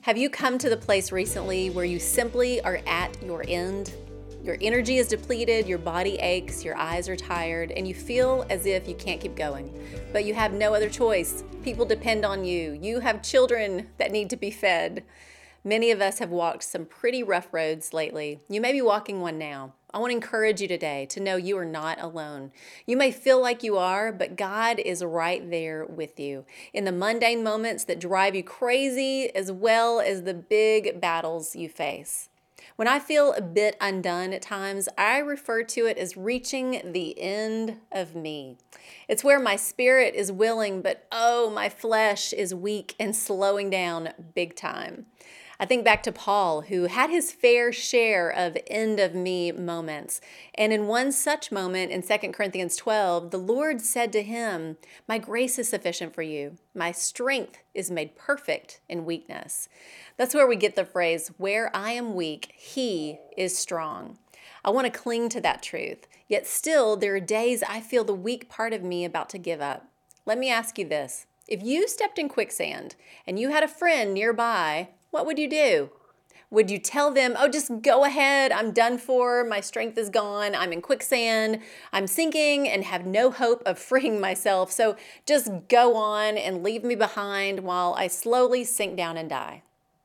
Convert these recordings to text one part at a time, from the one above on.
Have you come to the place recently where you simply are at your end? Your energy is depleted, your body aches, your eyes are tired, and you feel as if you can't keep going. But you have no other choice. People depend on you. You have children that need to be fed. Many of us have walked some pretty rough roads lately. You may be walking one now. I want to encourage you today to know you are not alone. You may feel like you are, but God is right there with you in the mundane moments that drive you crazy, as well as the big battles you face. When I feel a bit undone at times, I refer to it as reaching the end of me. It's where my spirit is willing, but my flesh is weak and slowing down big time. I think back to Paul, who had his fair share of end of me moments. And in one such moment in 2 Corinthians 12, the Lord said to him, "My grace is sufficient for you. My strength is made perfect in weakness." That's where we get the phrase, "Where I am weak, he is strong." I want to cling to that truth. Yet still, there are days I feel the weak part of me about to give up. Let me ask you this. If you stepped in quicksand and you had a friend nearby, what would you do? Would you tell them, just go ahead, I'm done for, my strength is gone, I'm in quicksand, I'm sinking and have no hope of freeing myself, so just go on and leave me behind while I slowly sink down and die?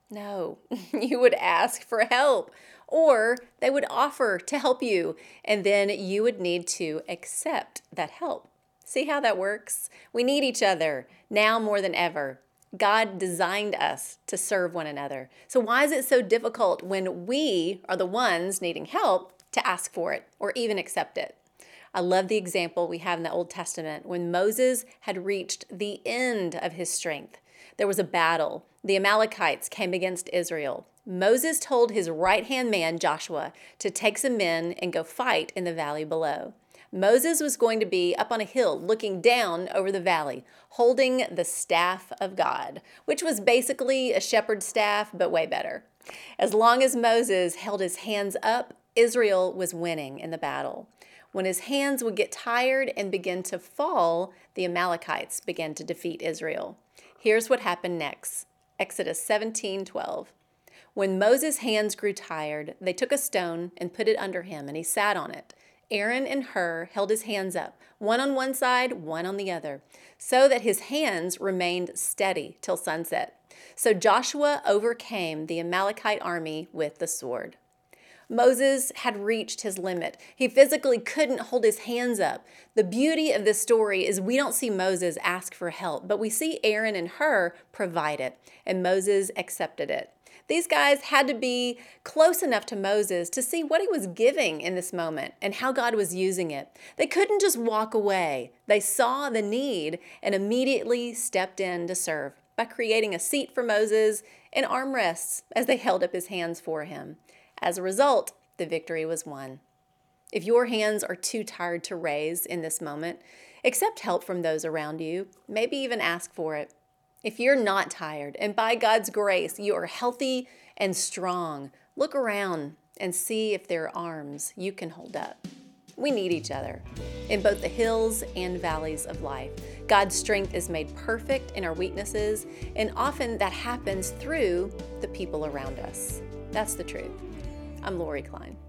No, you would ask for help, or they would offer to help you, and then you would need to accept that help. See how that works? We need each other now more than ever. God designed us to serve one another. So why is it so difficult when we are the ones needing help to ask for it or even accept it? I love the example we have in the Old Testament when Moses had reached the end of his strength. There was a battle. The Amalekites came against Israel. Moses told his right-hand man, Joshua, to take some men and go fight in the valley below. Moses was going to be up on a hill looking down over the valley, holding the staff of God, which was basically a shepherd's staff, but way better. As long as Moses held his hands up, Israel was winning in the battle. When his hands would get tired and begin to fall, the Amalekites began to defeat Israel. Here's what happened next. Exodus 17:12. When Moses' hands grew tired, they took a stone and put it under him, and he sat on it. Aaron and Hur held his hands up, one on one side, one on the other, so that his hands remained steady till sunset. So Joshua overcame the Amalekite army with the sword. Moses had reached his limit. He physically couldn't hold his hands up. The beauty of this story is we don't see Moses ask for help, but we see Aaron and Hur provide it, and Moses accepted it. These guys had to be close enough to Moses to see what he was giving in this moment and how God was using it. They couldn't just walk away. They saw the need and immediately stepped in to serve by creating a seat for Moses and armrests as they held up his hands for him. As a result, the victory was won. If your hands are too tired to raise in this moment, accept help from those around you. Maybe even ask for it. If you're not tired, and by God's grace, you are healthy and strong, look around and see if there are arms you can hold up. We need each other in both the hills and valleys of life. God's strength is made perfect in our weaknesses, and often that happens through the people around us. That's the truth. I'm Lori Klein.